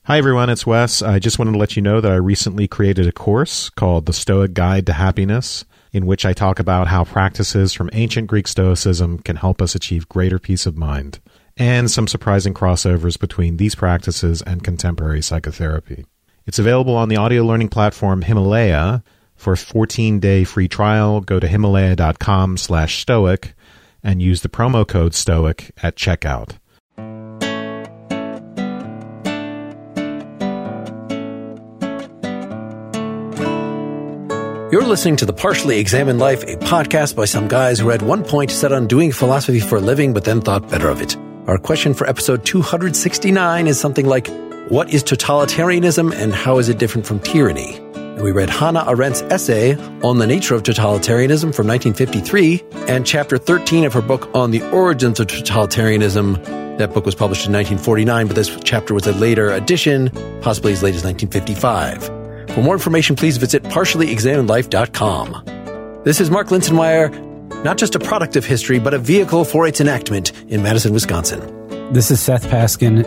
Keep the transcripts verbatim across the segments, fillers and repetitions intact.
Hi everyone, it's Wes. I just wanted to let you know that I recently created a course called The Stoic Guide to Happiness, in which I talk about how practices from ancient Greek Stoicism can help us achieve greater peace of mind, and some surprising crossovers between these practices and contemporary psychotherapy. It's available on the audio learning platform Himalaya. For a fourteen-day free trial, go to himalaya.com slash stoic and use the promo code STOIC at checkout. You're listening to The Partially Examined Life, a podcast by some guys who had one point set on doing philosophy for a living, but then thought better of it. Our question for episode two hundred sixty-nine is something like, what is totalitarianism and how is it different from tyranny? And we read Hannah Arendt's essay on the nature of totalitarianism from nineteen fifty-three and chapter thirteen of her book on the origins of totalitarianism. That book was published in nineteen forty-nine, but this chapter was a later edition, possibly as late as nineteen fifty-five. For more information, please visit partially examined life dot com. This is Mark Linsenmeyer, not just a product of history, but a vehicle for its enactment in Madison, Wisconsin. This is Seth Paskin,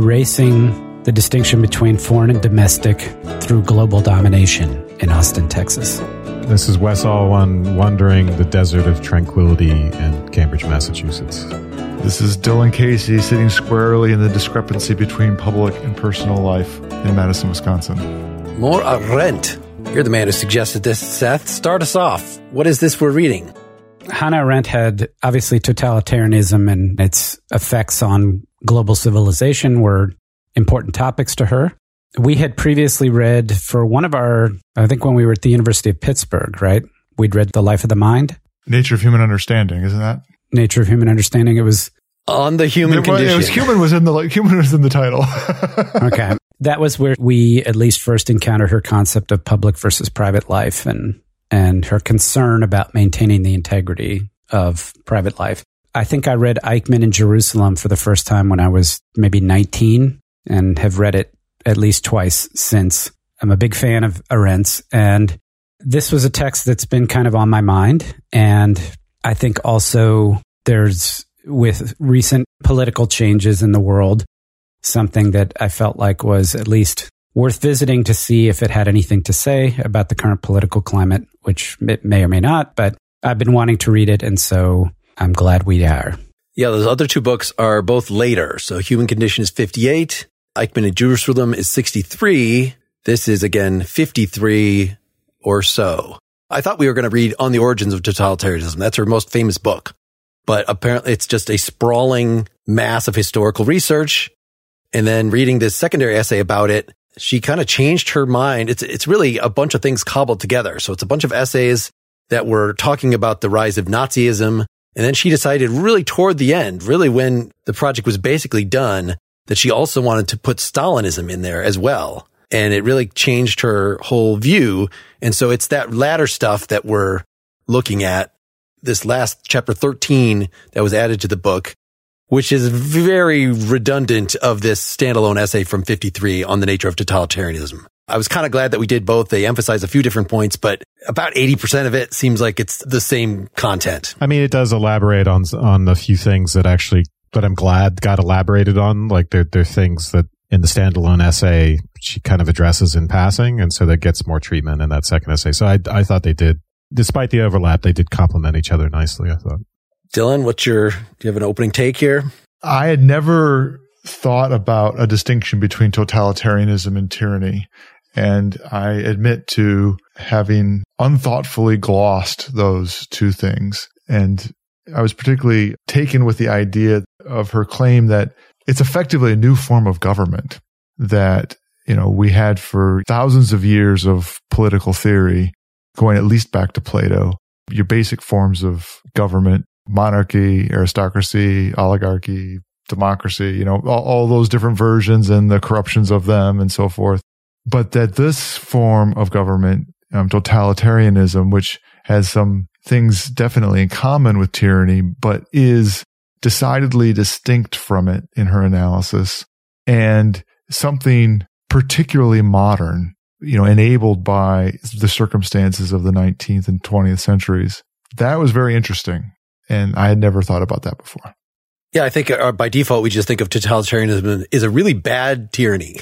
erasing the distinction between foreign and domestic through global domination in Austin, Texas. This is Wes Alwan, wandering the desert of tranquility in Cambridge, Massachusetts. This is Dylan Casey, sitting squarely in the discrepancy between public and personal life in Madison, Wisconsin. More Arendt. You're the man who suggested this, Seth. Start us off. What is this we're reading? Hannah Arendt had, obviously, totalitarianism and its effects on global civilization were important topics to her. We had previously read for one of our, I think when we were at the University of Pittsburgh, right? We'd read The Life of the Mind. Nature of Human Understanding, isn't that? Nature of Human Understanding. It was on the human it was, condition. It was human was in the human was in the title. Okay. That was where we at least first encountered her concept of public versus private life and and her concern about maintaining the integrity of private life. I think I read Eichmann in Jerusalem for the first time when I was maybe nineteen and have read it at least twice since. I'm a big fan of Arendt's, and this was a text that's been kind of on my mind. And I think also there's, with recent political changes in the world, something that I felt like was at least worth visiting to see if it had anything to say about the current political climate, which it may or may not, but I've been wanting to read it, and so I'm glad we are. Yeah, those other two books are both later. So Human Condition is fifty-eight, Eichmann in Jerusalem is sixty-three. This is, again, fifty-three or so. I thought we were going to read On the Origins of Totalitarianism. That's her most famous book. But apparently it's just a sprawling mass of historical research. And then reading this secondary essay about it, she kind of changed her mind. It's it's really a bunch of things cobbled together. So it's a bunch of essays that were talking about the rise of Nazism. And then she decided really toward the end, really when the project was basically done, that she also wanted to put Stalinism in there as well. And it really changed her whole view. And so it's that latter stuff that we're looking at, this last chapter thirteen that was added to the book, which is very redundant of this standalone essay from fifty-three on the nature of totalitarianism. I was kind of glad that we did both. They emphasize a few different points, but about eighty percent of it seems like it's the same content. I mean, it does elaborate on on a few things that actually, that I'm glad got elaborated on. Like there, there are things that in the standalone essay she kind of addresses in passing, and so that gets more treatment in that second essay. So I, I thought they did, despite the overlap, they did complement each other nicely, I thought. Dylan, what's your, do you have an opening take here? I had never thought about a distinction between totalitarianism and tyranny. And I admit to having unthoughtfully glossed those two things. And I was particularly taken with the idea of her claim that it's effectively a new form of government that, you know, we had for thousands of years of political theory, going at least back to Plato, your basic forms of government, monarchy, aristocracy, oligarchy, democracy, you know, all, all those different versions and the corruptions of them and so forth. But that this form of government, um, totalitarianism, which has some things definitely in common with tyranny, but is decidedly distinct from it in her analysis, and something particularly modern, you know, enabled by the circumstances of the nineteenth and twentieth centuries. That was very interesting. And I had never thought about that before. Yeah, I think uh, by default, we just think of totalitarianism as a really bad tyranny.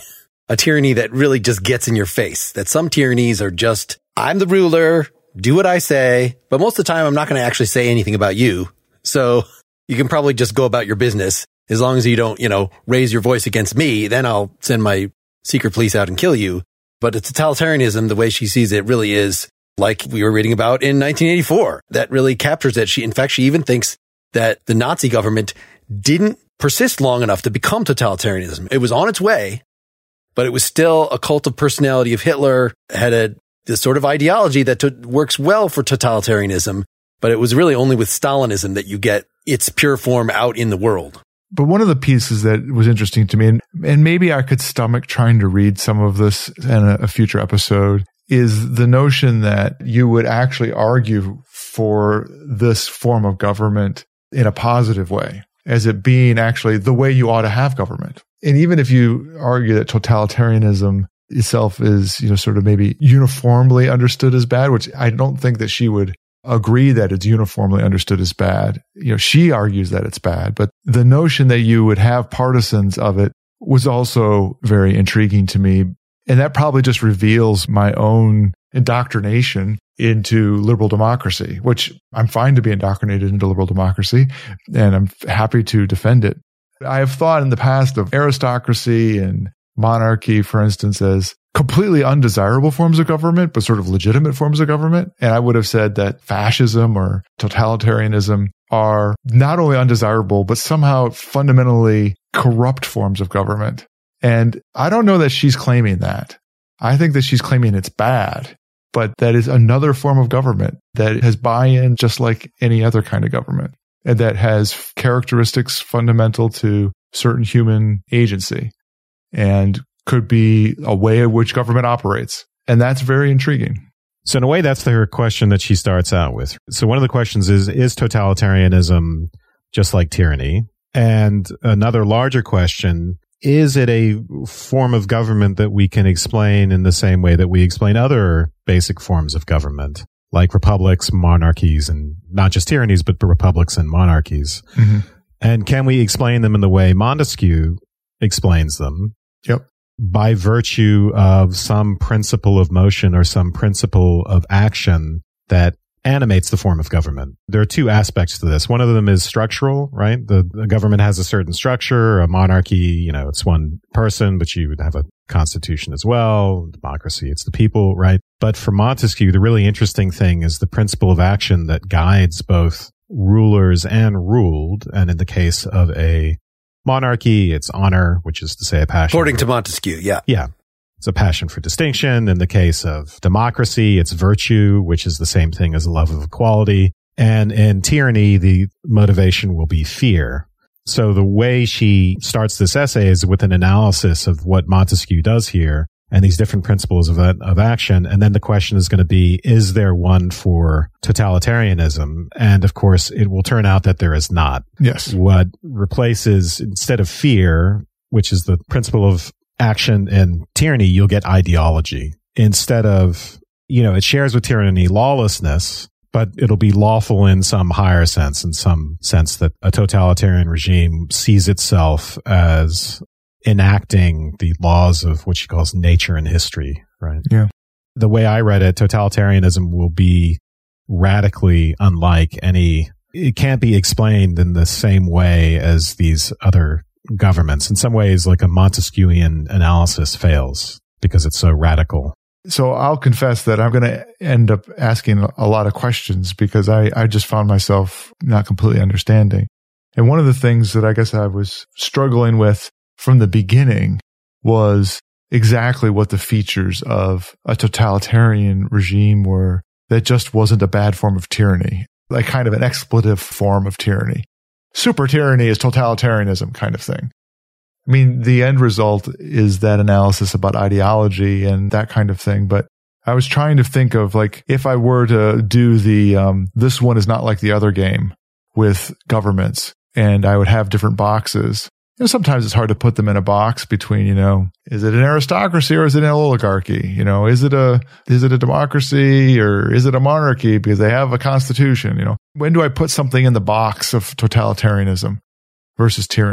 a tyranny that really just gets in your face, that some tyrannies are just, I'm the ruler, do what I say, but most of the time I'm not going to actually say anything about you. So you can probably just go about your business as long as you don't, you know, raise your voice against me, then I'll send my secret police out and kill you. But the totalitarianism, the way she sees it, really is like we were reading about in nineteen eighty-four. That really captures it. She, in fact, she even thinks that the Nazi government didn't persist long enough to become totalitarianism. It was on its way, but it was still a cult of personality of Hitler, had a this sort of ideology that t- works well for totalitarianism, but it was really only with Stalinism that you get its pure form out in the world. But one of the pieces that was interesting to me, and, and maybe I could stomach trying to read some of this in a, a future episode, is the notion that you would actually argue for this form of government in a positive way, as it being actually the way you ought to have government. And even if you argue that totalitarianism itself is, you know, sort of maybe uniformly understood as bad, which I don't think that she would agree that it's uniformly understood as bad. You know, she argues that it's bad, but the notion that you would have partisans of it was also very intriguing to me. And that probably just reveals my own indoctrination into liberal democracy, which I'm fine to be indoctrinated into liberal democracy, and I'm happy to defend it. I have thought in the past of aristocracy and monarchy, for instance, as completely undesirable forms of government, but sort of legitimate forms of government. And I would have said that fascism or totalitarianism are not only undesirable, but somehow fundamentally corrupt forms of government. And I don't know that she's claiming that. I think that she's claiming it's bad, but that is another form of government that has buy-in just like any other kind of government, and that has characteristics fundamental to certain human agency and could be a way in which government operates. And that's very intriguing. So in a way, that's the question that she starts out with. So one of the questions is, is totalitarianism just like tyranny? And another larger question, is it a form of government that we can explain in the same way that we explain other basic forms of government, like republics, monarchies, and not just tyrannies, but republics and monarchies? Mm-hmm. And can we explain them in the way Montesquieu explains them? Yep. By virtue of some principle of motion or some principle of action that animates the form of government. There are two aspects to this. One of them is structural, right? The, the government has a certain structure. A monarchy, you know, it's one person, but you would have a constitution as well. Democracy, it's the people, right? But for Montesquieu, the really interesting thing is the principle of action that guides both rulers and ruled. And in the case of a monarchy, it's honor, which is to say a passion. According to Montesquieu, yeah. Yeah. It's a passion for distinction. In the case of democracy, it's virtue, which is the same thing as a love of equality. And in tyranny, the motivation will be fear. So the way she starts this essay is with an analysis of what Montesquieu does here and these different principles of, of action. And then the question is going to be, is there one for totalitarianism? And of course, it will turn out that there is not. Yes. What replaces, instead of fear, which is the principle of action in tyranny, you'll get ideology. Instead of, you know, it shares with tyranny lawlessness, but it'll be lawful in some higher sense, in some sense that a totalitarian regime sees itself as enacting the laws of what she calls nature and history, right? Yeah. The way I read it, totalitarianism will be radically unlike any, it can't be explained in the same way as these other governments. In some ways, like a Montesquieuian analysis fails because it's so radical. So I'll confess that I'm going to end up asking a lot of questions because I, I just found myself not completely understanding. And one of the things that I guess I was struggling with from the beginning was exactly what the features of a totalitarian regime were that just wasn't a bad form of tyranny, like kind of an expletive form of tyranny. Super tyranny is totalitarianism kind of thing. I mean, the end result is that analysis about ideology and that kind of thing. But I was trying to think of, like, if I were to do the, um, this one is not like the other game with governments, and I would have different boxes. You know, sometimes it's hard to put them in a box between, you know, is it an aristocracy or is it an oligarchy? You know, is it a, is it a democracy or is it a monarchy because they have a constitution? You know, when do I put something in the box of totalitarianism versus tyranny?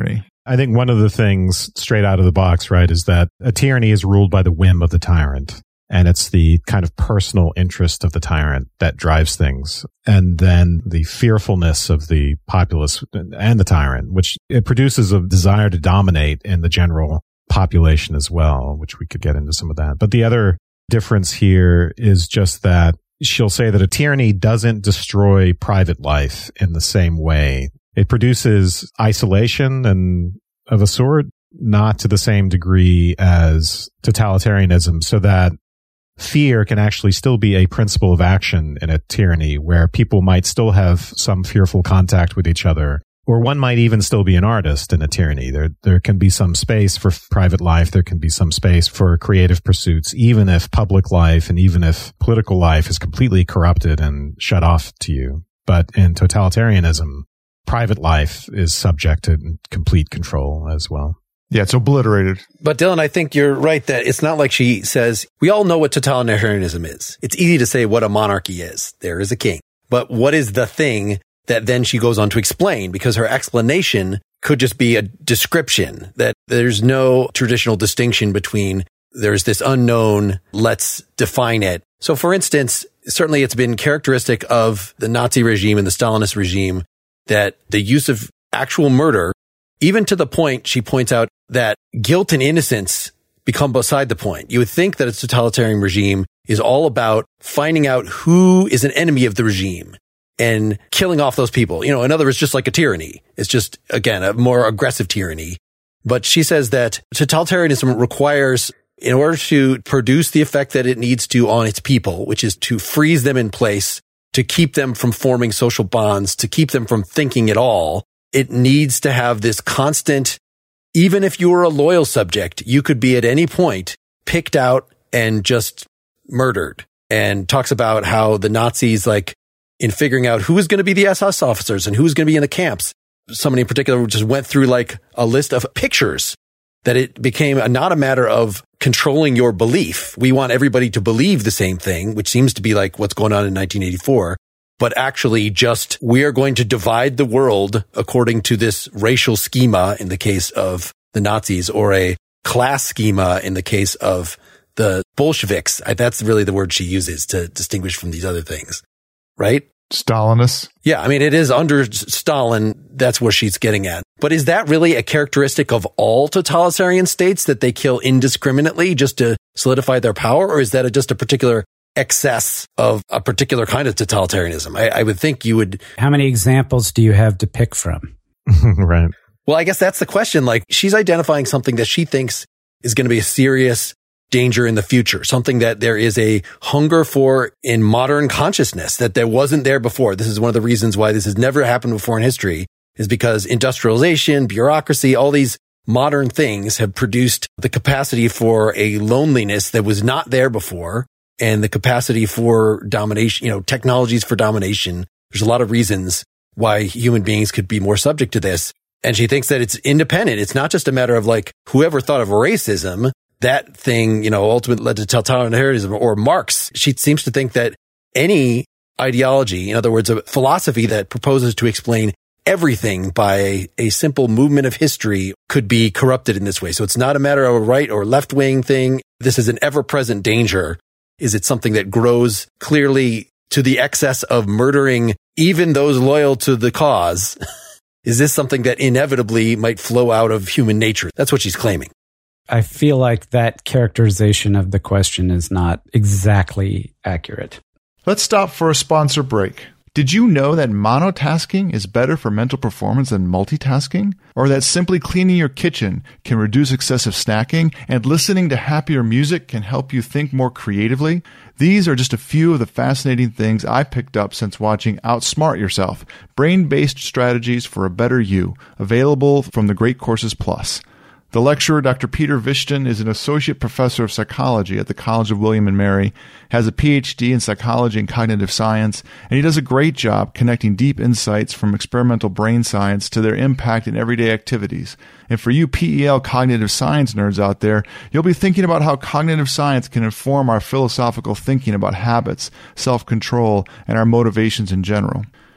I think one of the things straight out of the box, right, is that a tyranny is ruled by the whim of the tyrant. And it's the kind of personal interest of the tyrant that drives things. And then the fearfulness of the populace and the tyrant, which it produces a desire to dominate in the general population as well, which we could get into some of that. But the other difference here is just that she'll say that a tyranny doesn't destroy private life in the same way. It produces isolation and of a sort, not to the same degree as totalitarianism, so that fear can actually still be a principle of action in a tyranny where people might still have some fearful contact with each other, or one might even still be an artist in a tyranny. There, there can be some space for private life. There can be some space for creative pursuits, even if public life and even if political life is completely corrupted and shut off to you. But in totalitarianism, private life is subject to complete control as well. Yeah, it's obliterated. But Dylan, I think you're right that it's not like she says, we all know what totalitarianism is. It's easy to say what a monarchy is. There is a king. But what is the thing that then she goes on to explain? Because her explanation could just be a description, that there's no traditional distinction between there's this unknown, let's define it. So for instance, certainly it's been characteristic of the Nazi regime and the Stalinist regime that the use of actual murder, even to the point, she points out, that guilt and innocence become beside the point. You would think that a totalitarian regime is all about finding out who is an enemy of the regime and killing off those people. You know, in other words, just like a tyranny. It's just, again, a more aggressive tyranny. But she says that totalitarianism requires, in order to produce the effect that it needs to on its people, which is to freeze them in place, to keep them from forming social bonds, to keep them from thinking at all, it needs to have this constant, even if you were a loyal subject, you could be at any point picked out and just murdered. And talks about how the Nazis, like, in figuring out who was going to be the S S officers and who was going to be in the camps, somebody in particular just went through like a list of pictures, that it became a, not a matter of controlling your belief. We want everybody to believe the same thing, which seems to be like what's going on in nineteen eighty-four. But actually just, we are going to divide the world according to this racial schema in the case of the Nazis, or a class schema in the case of the Bolsheviks. That's really the word she uses to distinguish from these other things, right? Stalinists. Yeah, I mean, it is under Stalin. That's where she's getting at. But is that really a characteristic of all totalitarian states, that they kill indiscriminately just to solidify their power? Or is that a, just a particular excess of a particular kind of totalitarianism? I, I would think you would. How many examples do you have to pick from? Right. Well, I guess that's the question. Like, she's identifying something that she thinks is going to be a serious danger in the future, something that there is a hunger for in modern consciousness that there wasn't there before. This is one of the reasons why this has never happened before in history, is because industrialization, bureaucracy, all these modern things have produced the capacity for a loneliness that was not there before, and the capacity for domination, you know, technologies for domination. There's a lot of reasons why human beings could be more subject to this. And she thinks that it's independent. It's not just a matter of like, whoever thought of racism, that thing, you know, ultimately led to totalitarianism, or Marx. She seems to think that any ideology, in other words, a philosophy that proposes to explain everything by a simple movement of history, could be corrupted in this way. So it's not a matter of a right or left wing thing. This is an ever present danger. Is it something that grows clearly to the excess of murdering even those loyal to the cause? Is this something that inevitably might flow out of human nature? That's what she's claiming. I feel like that characterization of the question is not exactly accurate. Let's stop for a sponsor break. Did you know that monotasking is better for mental performance than multitasking? Or that simply cleaning your kitchen can reduce excessive snacking, and listening to happier music can help you think more creatively? These are just a few of the fascinating things I picked up since watching Outsmart Yourself, brain-based strategies for a better you, available from the Great Courses Plus. The lecturer, Doctor Peter Vishton, is an associate professor of psychology at the College of William and Mary, has a P H D in psychology and cognitive science, and he does a great job connecting deep insights from experimental brain science to their impact in everyday activities. And for you P E L cognitive science nerds out there, you'll be thinking about how cognitive science can inform our philosophical thinking about habits, self-control, and our motivations in general.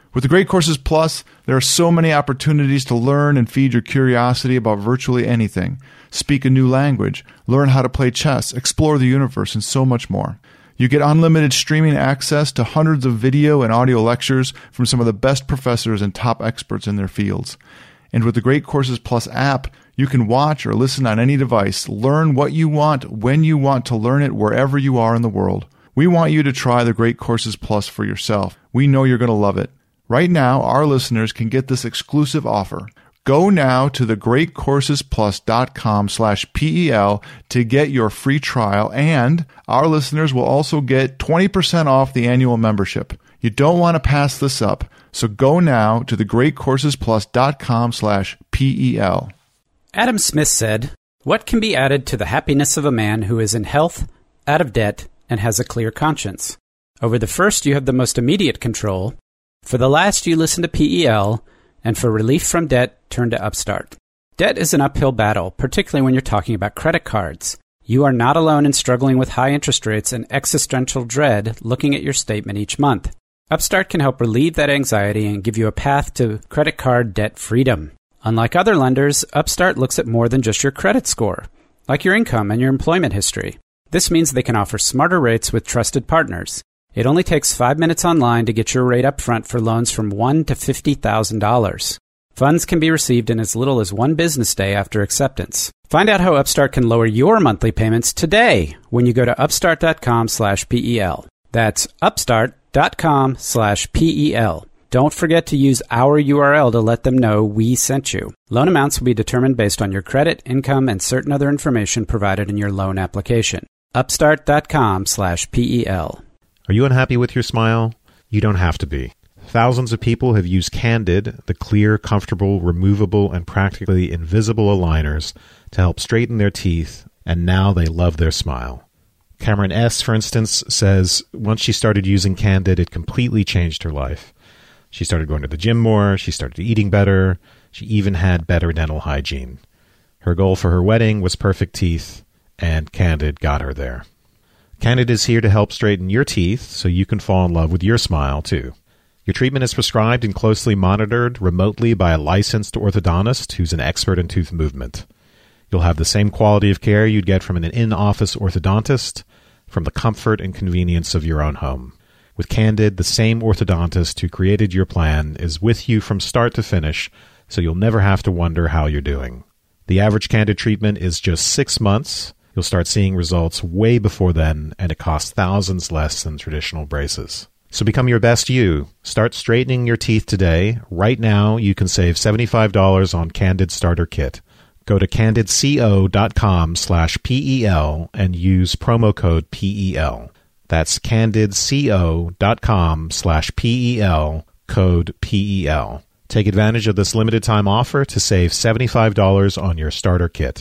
With the Great Courses Plus, there are so many opportunities to learn and feed your curiosity about virtually anything. Speak a new language, learn how to play chess, explore the universe, and so much more. You get unlimited streaming access to hundreds of video and audio lectures from some of the best professors and top experts in their fields. And with the Great Courses Plus app, you can watch or listen on any device, learn what you want, when you want to learn it, wherever you are in the world. We want you to try the Great Courses Plus for yourself. We know you're going to love it. Right now, our listeners can get this exclusive offer. Go now to thegreatcoursesplus.com slash PEL to get your free trial, and our listeners will also get twenty percent off the annual membership. You don't want to pass this up, so go now to thegreatcoursesplus.com slash PEL. Adam Smith said, "What can be added to the happiness of a man who is in health, out of debt, and has a clear conscience? Over the first, you have the most immediate control. For the last, you listen to P E L, and for relief from debt, turn to Upstart. Debt is an uphill battle, particularly when you're talking about credit cards. You are not alone in struggling with high interest rates and existential dread looking at your statement each month. Upstart can help relieve that anxiety and give you a path to credit card debt freedom. Unlike other lenders, Upstart looks at more than just your credit score, like your income and your employment history. This means they can offer smarter rates with trusted partners. It only takes five minutes online to get your rate up front for loans from one thousand dollars to fifty thousand dollars. Funds can be received in as little as one business day after acceptance. Find out how Upstart can lower your monthly payments today when you go to upstart.com slash PEL. That's upstart.com slash PEL. Don't forget to use our U R L to let them know we sent you. Loan amounts will be determined based on your credit, income, and certain other information provided in your loan application. Upstart.com slash PEL. Are you unhappy with your smile? You don't have to be. Thousands of people have used Candid, the clear, comfortable, removable, and practically invisible aligners to help straighten their teeth, and now they love their smile. Cameron S., for instance, says once she started using Candid, it completely changed her life. She started going to the gym more, she started eating better, she even had better dental hygiene. Her goal for her wedding was perfect teeth, and Candid got her there. Candid is here to help straighten your teeth so you can fall in love with your smile, too. Your treatment is prescribed and closely monitored remotely by a licensed orthodontist who's an expert in tooth movement. You'll have the same quality of care you'd get from an in-office orthodontist from the comfort and convenience of your own home. With Candid, the same orthodontist who created your plan is with you from start to finish, so you'll never have to wonder how you're doing. The average Candid treatment is just six months. You'll start seeing results way before then, and it costs thousands less than traditional braces. So become your best you. Start straightening your teeth today. Right now, you can save seventy-five dollars on Candid Starter Kit. Go to candidco.com slash PEL and use promo code P E L. That's candidco.com slash PEL, code P E L. Take advantage of this limited time offer to save seventy-five dollars on your starter kit.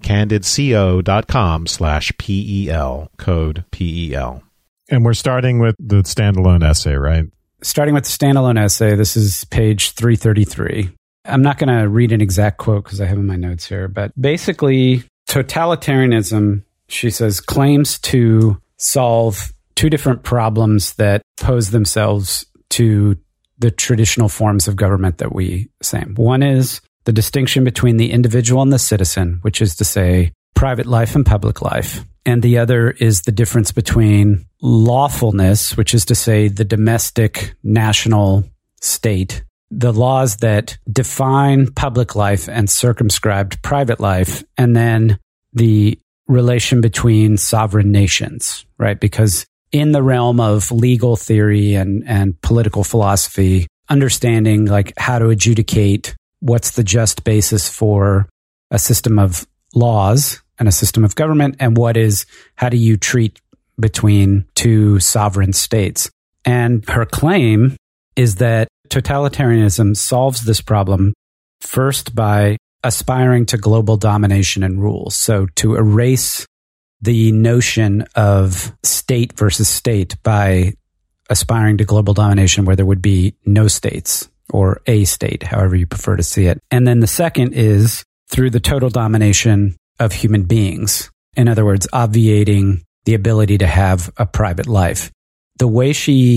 candidco.com slash PEL, code P E L. And we're starting with the standalone essay, right? Starting with the standalone essay, this is page three thirty-three. I'm not going to read an exact quote because I have in my notes here, but basically, totalitarianism, she says, claims to solve two different problems that pose themselves to the traditional forms of government that we say. One is the distinction between the individual and the citizen, which is to say private life and public life. And the other is the difference between lawfulness, which is to say the domestic national state, the laws that define public life and circumscribed private life, and then the relation between sovereign nations, right? Because in the realm of legal theory and, and political philosophy, understanding like how to adjudicate what's the just basis for a system of laws and a system of government, and what is, how do you treat between two sovereign states? And her claim is that totalitarianism solves this problem first by aspiring to global domination and rule. So to erase the notion of state versus state by aspiring to global domination where there would be no states or a state, however you prefer to see it. And then the second is through the total domination of human beings. In other words, obviating the ability to have a private life. The way she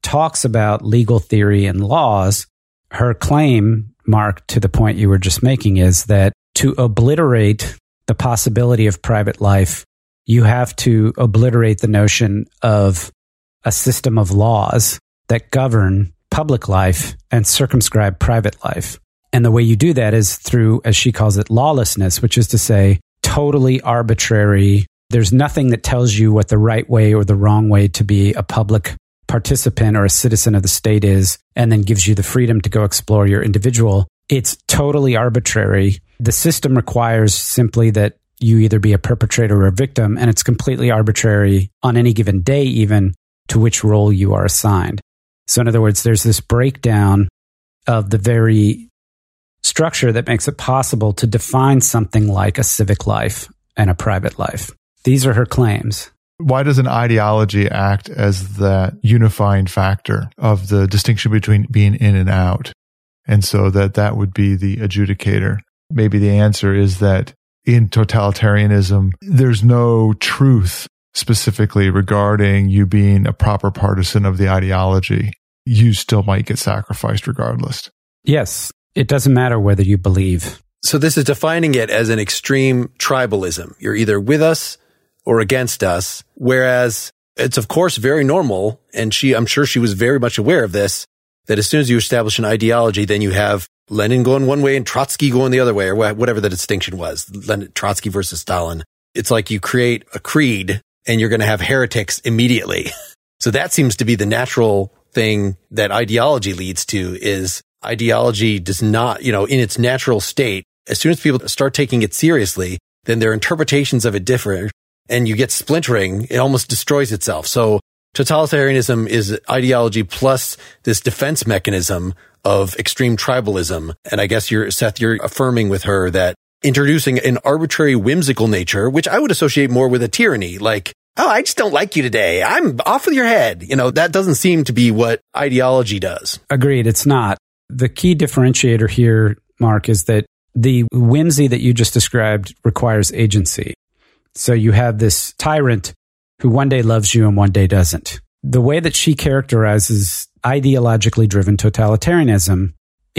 talks about legal theory and laws, her claim, Mark, to the point you were just making, is that to obliterate the possibility of private life, you have to obliterate the notion of a system of laws that govern public life and circumscribe private life. And the way you do that is through, as she calls it, lawlessness, which is to say, totally arbitrary. There's nothing that tells you what the right way or the wrong way to be a public participant or a citizen of the state is, and then gives you the freedom to go explore your individual. It's totally arbitrary. The system requires simply that you either be a perpetrator or a victim, and it's completely arbitrary on any given day, even to which role you are assigned. So in other words, there's this breakdown of the very structure that makes it possible to define something like a civic life and a private life. These are her claims. Why does an ideology act as that unifying factor of the distinction between being in and out? And so that that would be the adjudicator. Maybe the answer is that in totalitarianism, there's no truth specifically regarding you being a proper partisan of the ideology. You still might get sacrificed regardless. Yes. It doesn't matter whether you believe. So this is defining it as an extreme tribalism. You're either with us or against us, whereas it's, of course, very normal, and she, I'm sure she was very much aware of this, that as soon as you establish an ideology, then you have Lenin going one way and Trotsky going the other way, or whatever the distinction was, Lenin, Trotsky versus Stalin. It's like you create a creed, and you're going to have heretics immediately. So that seems to be the natural thing that ideology leads to, is ideology does not, you know, in its natural state, as soon as people start taking it seriously, then their interpretations of it differ, and you get splintering, it almost destroys itself. So totalitarianism is ideology plus this defense mechanism of extreme tribalism. And I guess you're, Seth, you're affirming with her that introducing an arbitrary, whimsical nature, which I would associate more with a tyranny, like, oh, I just don't like you today, I'm off with your head. You know, that doesn't seem to be what ideology does. Agreed. It's not. The key differentiator here, Mark, is that the whimsy that you just described requires agency. So you have this tyrant who one day loves you and one day doesn't. The way that she characterizes ideologically driven totalitarianism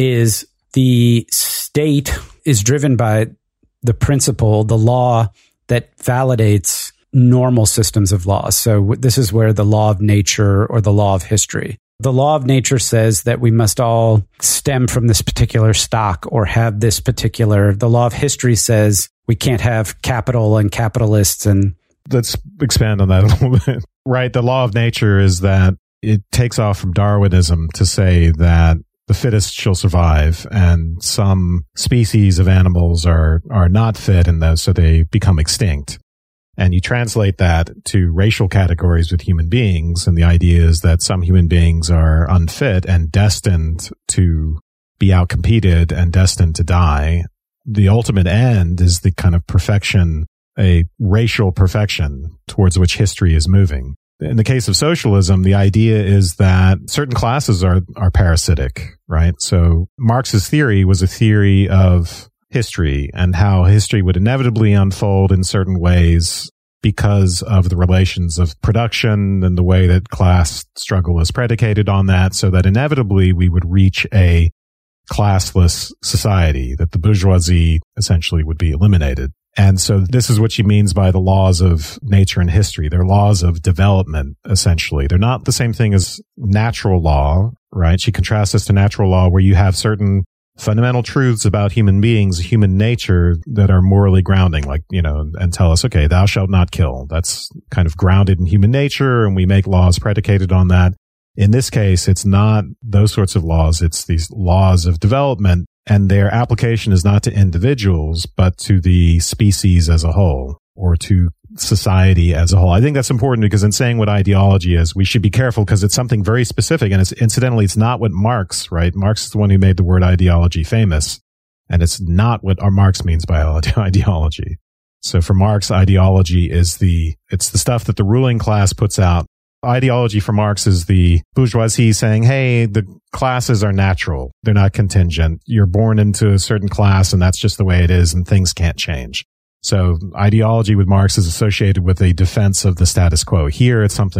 is the state is driven by the principle, the law that validates normal systems of law. So this is where the law of nature or the law of history. The law of nature says that we must all stem from this particular stock or have this particular. The law of history says we can't have capital and capitalists. And let's expand on that a little bit. Right. The law of nature is that it takes off from Darwinism to say that the fittest shall survive, and some species of animals are, are not fit, and those, so they become extinct. And you translate that to racial categories with human beings, and the idea is that some human beings are unfit and destined to be outcompeted and destined to die. The ultimate end is the kind of perfection, a racial perfection towards which history is moving. In the case of socialism, the idea is that certain classes are, are parasitic, right? So Marx's theory was a theory of history and how history would inevitably unfold in certain ways because of the relations of production and the way that class struggle is predicated on that, so that inevitably we would reach a classless society, that the bourgeoisie essentially would be eliminated. And so this is what she means by the laws of nature and history. They're laws of development, essentially. They're not the same thing as natural law, right? She contrasts this to natural law, where you have certain fundamental truths about human beings, human nature, that are morally grounding, like, you know, and tell us, okay, thou shalt not kill. That's kind of grounded in human nature, and we make laws predicated on that. In this case, it's not those sorts of laws. It's these laws of development, and their application is not to individuals, but to the species as a whole, or to society as a whole. I think that's important, because in saying what ideology is, we should be careful, because it's something very specific. And it's incidentally, it's not what Marx, right? Marx is the one who made the word ideology famous. And it's not what our Marx means by ideology. So for Marx, ideology is the, it's the stuff that the ruling class puts out. Ideology for Marx is the bourgeoisie saying, hey, the classes are natural. They're not contingent. You're born into a certain class, and that's just the way it is, and things can't change. So ideology with Marx is associated with a defense of the status quo. Here, it's something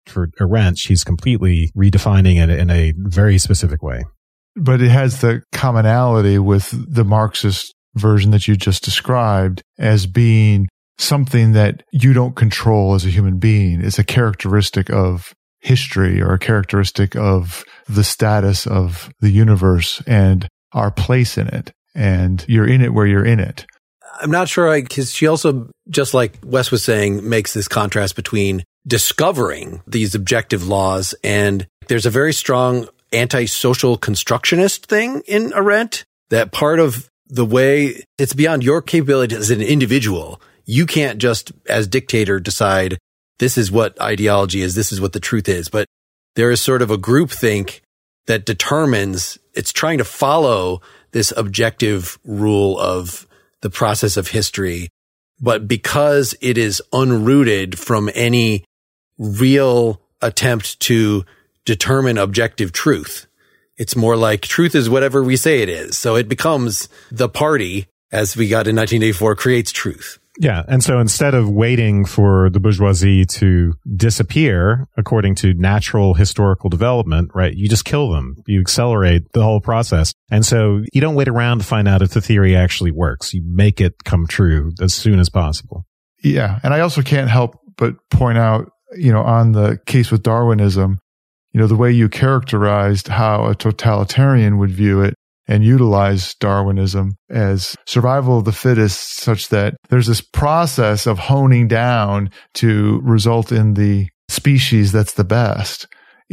for Arendt, she's completely redefining it in a very specific way. But it has the commonality with the Marxist version that you just described as being something that you don't control as a human being. It's a characteristic of history or a characteristic of the status of the universe and our place in it. And you're in it where you're in it. I'm not sure, because she also, just like Wes was saying, makes this contrast between discovering these objective laws, and there's a very strong anti-social constructionist thing in Arendt, that part of the way it's beyond your capability as an individual. You can't just, as dictator, decide this is what ideology is, this is what the truth is. But there is sort of a groupthink that determines, it's trying to follow this objective rule of the process of history. But because it is unrooted from any real attempt to determine objective truth, it's more like truth is whatever we say it is. So it becomes the party, as we got in nineteen eighty-four, creates truth. Yeah. And so instead of waiting for the bourgeoisie to disappear according to natural historical development, right, you just kill them. You accelerate the whole process. And so you don't wait around to find out if the theory actually works. You make it come true as soon as possible. Yeah. And I also can't help but point out, you know, on the case with Darwinism, you know, the way you characterized how a totalitarian would view it and utilize Darwinism as survival of the fittest, such that there's this process of honing down to result in the species that's the best,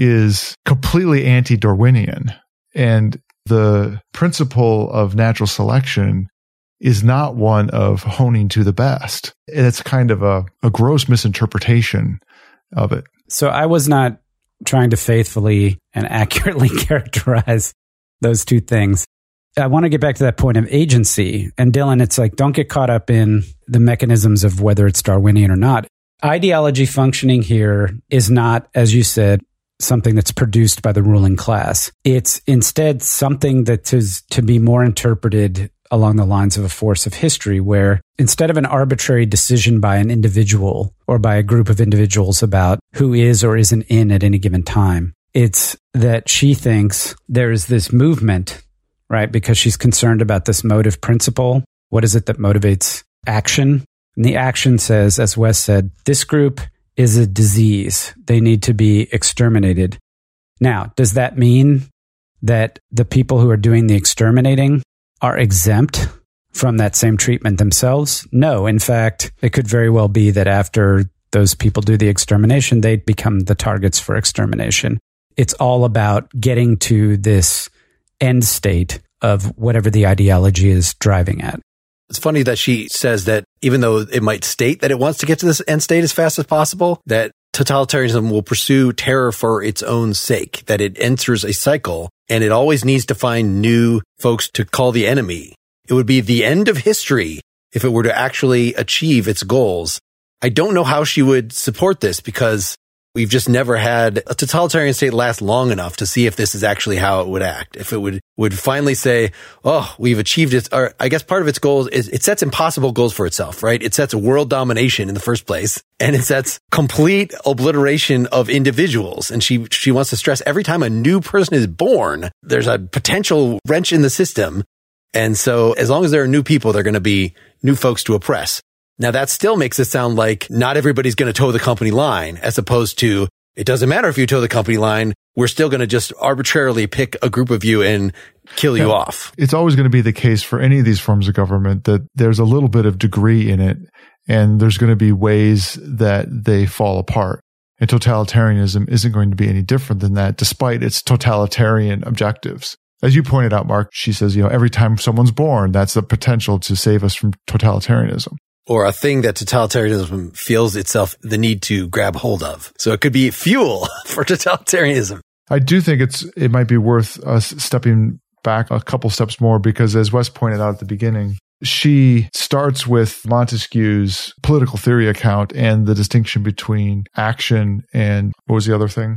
is completely anti-Darwinian. And the principle of natural selection is not one of honing to the best. It's kind of a, a gross misinterpretation of it. So I was not trying to faithfully and accurately characterize those two things. I want to get back to that point of agency. And Dylan, it's like, don't get caught up in the mechanisms of whether it's Darwinian or not. Ideology functioning here is not, as you said, something that's produced by the ruling class. It's instead something that is to be more interpreted along the lines of a force of history, where instead of an arbitrary decision by an individual or by a group of individuals about who is or isn't in at any given time, it's that she thinks there is this movement, right? Because she's concerned about this motive principle. What is it that motivates action? And the action says, as Wes said, this group is a disease. They need to be exterminated. Now, does that mean that the people who are doing the exterminating are exempt from that same treatment themselves? No. In fact, it could very well be that after those people do the extermination, they become the targets for extermination. It's all about getting to this end state of whatever the ideology is driving at. It's funny that she says that even though it might state that it wants to get to this end state as fast as possible, that totalitarianism will pursue terror for its own sake, that it enters a cycle and it always needs to find new folks to call the enemy. It would be the end of history if it were to actually achieve its goals. I don't know how she would support this, because we've just never had a totalitarian state last long enough to see if this is actually how it would act. If it would, would finally say, oh, we've achieved it. Or I guess part of its goals is it sets impossible goals for itself, right? It sets world domination in the first place, and it sets complete obliteration of individuals. And she, she wants to stress every time a new person is born, there's a potential wrench in the system. And so as long as there are new people, there are going to be new folks to oppress. Now, that still makes it sound like not everybody's going to toe the company line, as opposed to, it doesn't matter if you toe the company line, we're still going to just arbitrarily pick a group of you and kill you yeah. off. It's always going to be the case for any of these forms of government that there's a little bit of degree in it, and there's going to be ways that they fall apart. And totalitarianism isn't going to be any different than that, despite its totalitarian objectives. As you pointed out, Mark, she says, you know, every time someone's born, that's the potential to save us from totalitarianism. Or a thing that totalitarianism feels itself the need to grab hold of. So it could be fuel for totalitarianism. I do think it's it might be worth us stepping back a couple steps more, because as Wes pointed out at the beginning, she starts with Montesquieu's political theory account and the distinction between action and, what was the other thing?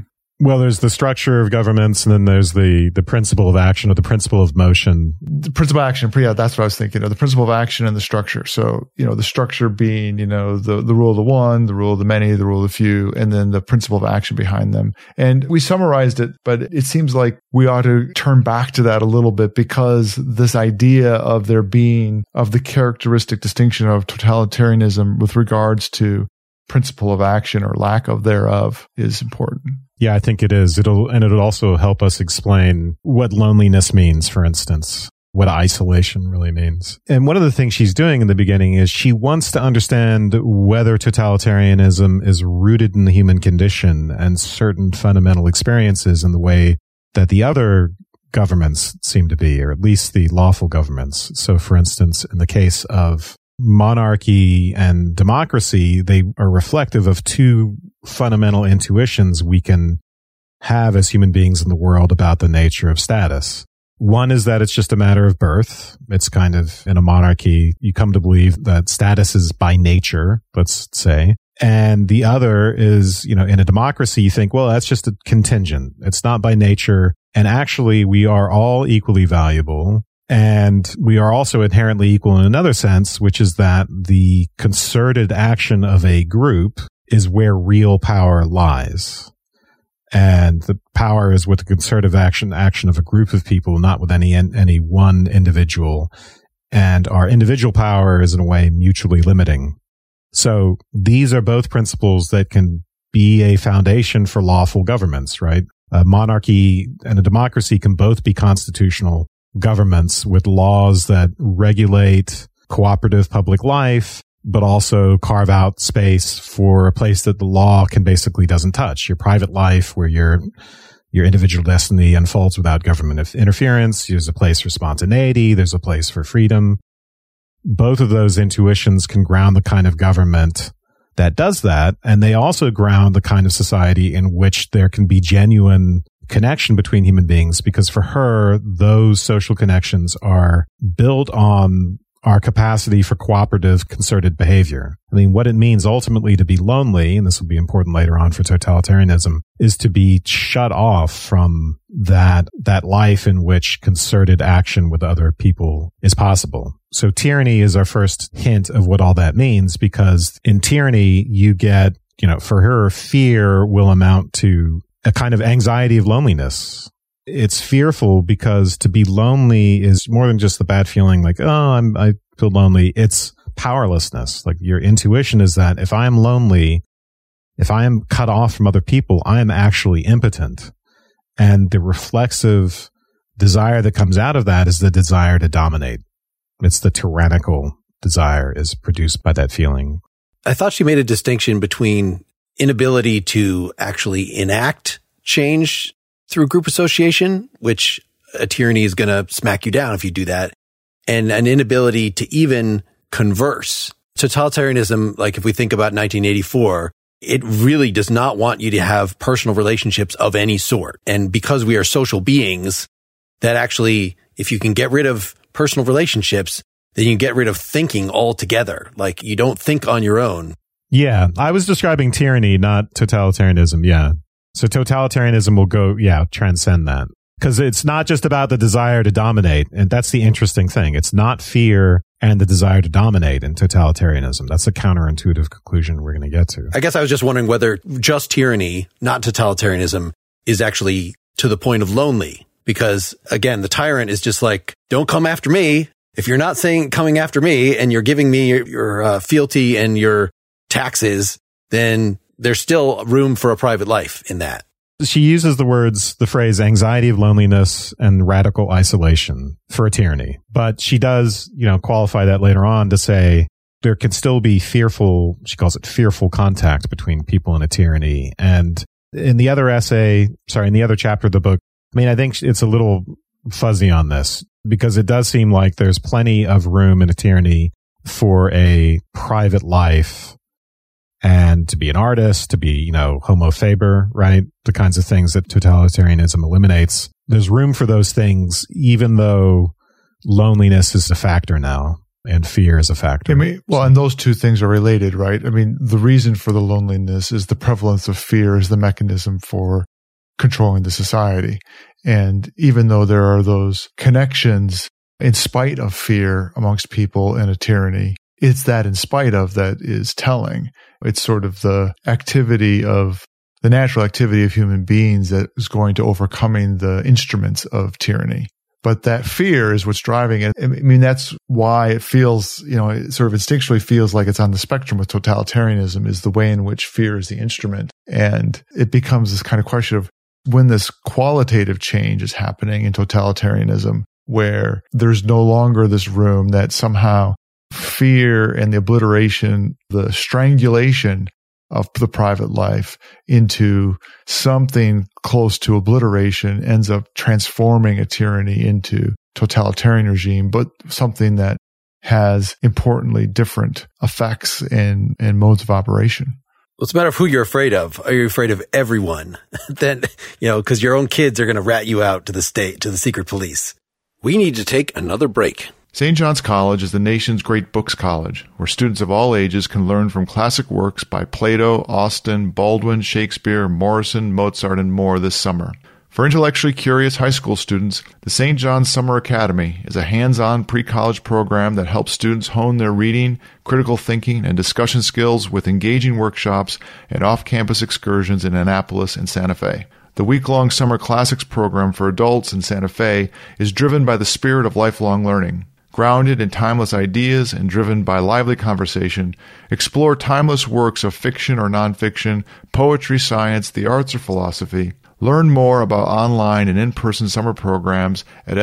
Well, there's the structure of governments, and then there's the, the principle of action or the principle of motion. The principle of action, yeah, that's what I was thinking of. The principle of action and the structure. So, you know, the structure being, you know, the, the rule of the one, the rule of the many, the rule of the few, and then the principle of action behind them. And we summarized it, but it seems like we ought to turn back to that a little bit, because this idea of there being, of the characteristic distinction of totalitarianism with regards to principle of action or lack of thereof is important. Yeah, I think it is. It'll, and it'll also help us explain what loneliness means, for instance, what isolation really means. And one of the things she's doing in the beginning is she wants to understand whether totalitarianism is rooted in the human condition and certain fundamental experiences in the way that the other governments seem to be, or at least the lawful governments. So, for instance, in the case of monarchy and democracy, they are reflective of two fundamental intuitions we can have as human beings in the world about the nature of status. One is that it's just a matter of birth. It's kind of, in a monarchy, you come to believe that status is by nature, let's say. And the other is, you know, in a democracy, you think, well, that's just a contingent. It's not by nature. And actually, we are all equally valuable. And we are also inherently equal in another sense, which is that the concerted action of a group is where real power lies. And the power is with the concerted action, action of a group of people, not with any, any one individual. And our individual power is in a way mutually limiting. So these are both principles that can be a foundation for lawful governments, right? A monarchy and a democracy can both be constitutional governments with laws that regulate cooperative public life, but also carve out space for a place that the law can basically doesn't touch. Your private life, where your your individual destiny unfolds without government interference. There's a place for spontaneity. There's a place for freedom. Both of those intuitions can ground the kind of government that does that, and they also ground the kind of society in which there can be genuine connection between human beings, because for her, those social connections are built on our capacity for cooperative, concerted behavior. I mean, what it means ultimately to be lonely, and this will be important later on for totalitarianism, is to be shut off from that, that life in which concerted action with other people is possible. So tyranny is our first hint of what all that means, because in tyranny, you get, you know, for her, fear will amount to a kind of anxiety of loneliness. It's fearful because to be lonely is more than just the bad feeling like, oh, I'm, I feel lonely. It's powerlessness. Like, your intuition is that if I'm lonely, if I am cut off from other people, I am actually impotent. And the reflexive desire that comes out of that is the desire to dominate. It's the tyrannical desire is produced by that feeling. I thought she made a distinction between inability to actually enact change through group association, which a tyranny is going to smack you down if you do that, and an inability to even converse. Totalitarianism, like if we think about nineteen eighty-four, it really does not want you to have personal relationships of any sort. And because we are social beings, that actually, if you can get rid of personal relationships, then you get rid of thinking altogether. Like, you don't think on your own. Yeah, I was describing tyranny, not totalitarianism. Yeah. So totalitarianism will go, yeah, transcend that. Because it's not just about the desire to dominate. And that's the interesting thing. It's not fear and the desire to dominate in totalitarianism. That's a counterintuitive conclusion we're going to get to. I guess I was just wondering whether just tyranny, not totalitarianism, is actually to the point of lonely. Because, again, the tyrant is just like, don't come after me. If you're not saying coming after me and you're giving me your, your uh, fealty and your taxes, then there's still room for a private life in that. She uses the words, the phrase anxiety of loneliness and radical isolation for a tyranny. But she does, you know, qualify that later on to say there can still be fearful, she calls it fearful contact between people in a tyranny. And in the other essay, sorry, in the other chapter of the book, I mean, I think it's a little fuzzy on this because it does seem like there's plenty of room in a tyranny for a private life and to be an artist, to be, you know, homo faber, right? The kinds of things that totalitarianism eliminates. There's room for those things, even though loneliness is a factor now and fear is a factor. I mean, well, and those two things are related, right? I mean, the reason for the loneliness is the prevalence of fear is the mechanism for controlling the society. And even though there are those connections in spite of fear amongst people in a tyranny, it's that in spite of that is telling. It's sort of the activity of the natural activity of human beings that is going to overcoming the instruments of tyranny. But that fear is what's driving it. I mean, that's why it feels, you know, it sort of instinctually feels like it's on the spectrum with totalitarianism, is the way in which fear is the instrument. And it becomes this kind of question of when this qualitative change is happening in totalitarianism, where there's no longer this room that somehow fear and the obliteration, the strangulation of the private life into something close to obliteration ends up transforming a tyranny into totalitarian regime, but something that has importantly different effects and, and modes of operation. Well, it's a matter of who you're afraid of. Are you afraid of everyone? Then, you know, because your own kids are going to rat you out to the state, to the secret police. We need to take another break. Saint John's College is the nation's great books college, where students of all ages can learn from classic works by Plato, Austen, Baldwin, Shakespeare, Morrison, Mozart, and more this summer. For intellectually curious high school students, the Saint John's Summer Academy is a hands-on pre-college program that helps students hone their reading, critical thinking, and discussion skills with engaging workshops and off-campus excursions in Annapolis and Santa Fe. The week-long Summer Classics program for adults in Santa Fe is driven by the spirit of lifelong learning. Grounded in timeless ideas and driven by lively conversation, explore timeless works of fiction or nonfiction, poetry, science, the arts, or philosophy. Learn more about online and in-person summer programs at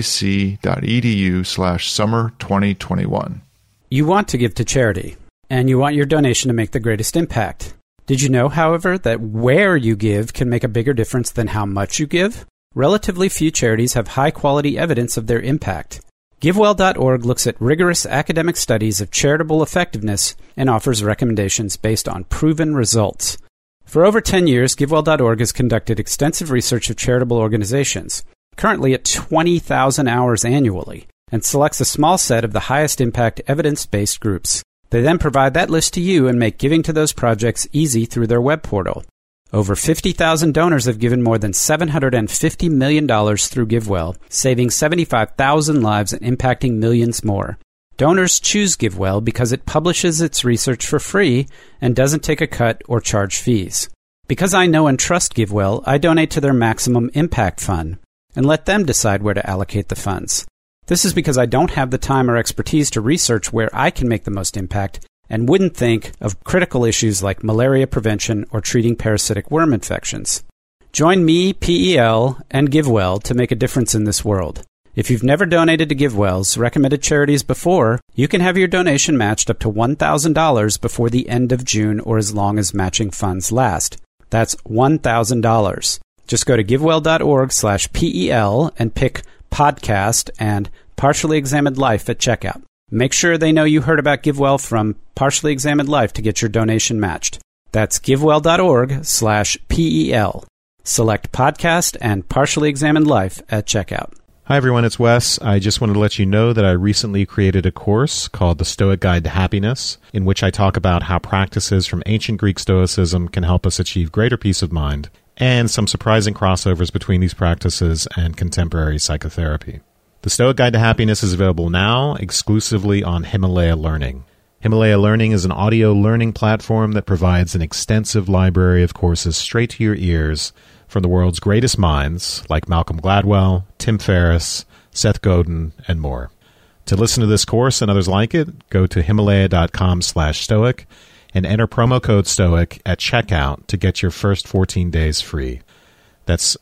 sjc.edu slash summer 2021. You want to give to charity, and you want your donation to make the greatest impact. Did you know, however, that where you give can make a bigger difference than how much you give? Relatively few charities have high-quality evidence of their impact. GiveWell dot org looks at rigorous academic studies of charitable effectiveness and offers recommendations based on proven results. For over ten years, GiveWell dot org has conducted extensive research of charitable organizations, currently at twenty thousand hours annually, and selects a small set of the highest impact evidence-based groups. They then provide that list to you and make giving to those projects easy through their web portal. Over fifty thousand donors have given more than seven hundred fifty million dollars through GiveWell, saving seventy-five thousand lives and impacting millions more. Donors choose GiveWell because it publishes its research for free and doesn't take a cut or charge fees. Because I know and trust GiveWell, I donate to their Maximum Impact Fund and let them decide where to allocate the funds. This is because I don't have the time or expertise to research where I can make the most impact and wouldn't think of critical issues like malaria prevention or treating parasitic worm infections. Join me, P E L, and GiveWell to make a difference in this world. If you've never donated to GiveWell's recommended charities before, you can have your donation matched up to one thousand dollars before the end of June or as long as matching funds last. That's one thousand dollars. Just go to GiveWell.org slash PEL and pick Podcast and Partially Examined Life at checkout. Make sure they know you heard about GiveWell from Partially Examined Life to get your donation matched. That's GiveWell.org slash PEL. Select Podcast and Partially Examined Life at checkout. Hi, everyone. It's Wes. I just wanted to let you know that I recently created a course called The Stoic Guide to Happiness, in which I talk about how practices from ancient Greek Stoicism can help us achieve greater peace of mind, and some surprising crossovers between these practices and contemporary psychotherapy. The Stoic Guide to Happiness is available now exclusively on Himalaya Learning. Himalaya Learning is an audio learning platform that provides an extensive library of courses straight to your ears from the world's greatest minds like Malcolm Gladwell, Tim Ferriss, Seth Godin, and more. To listen to this course and others like it, go to Himalaya.com slash Stoic and enter promo code STOIC at checkout to get your first fourteen days free. That's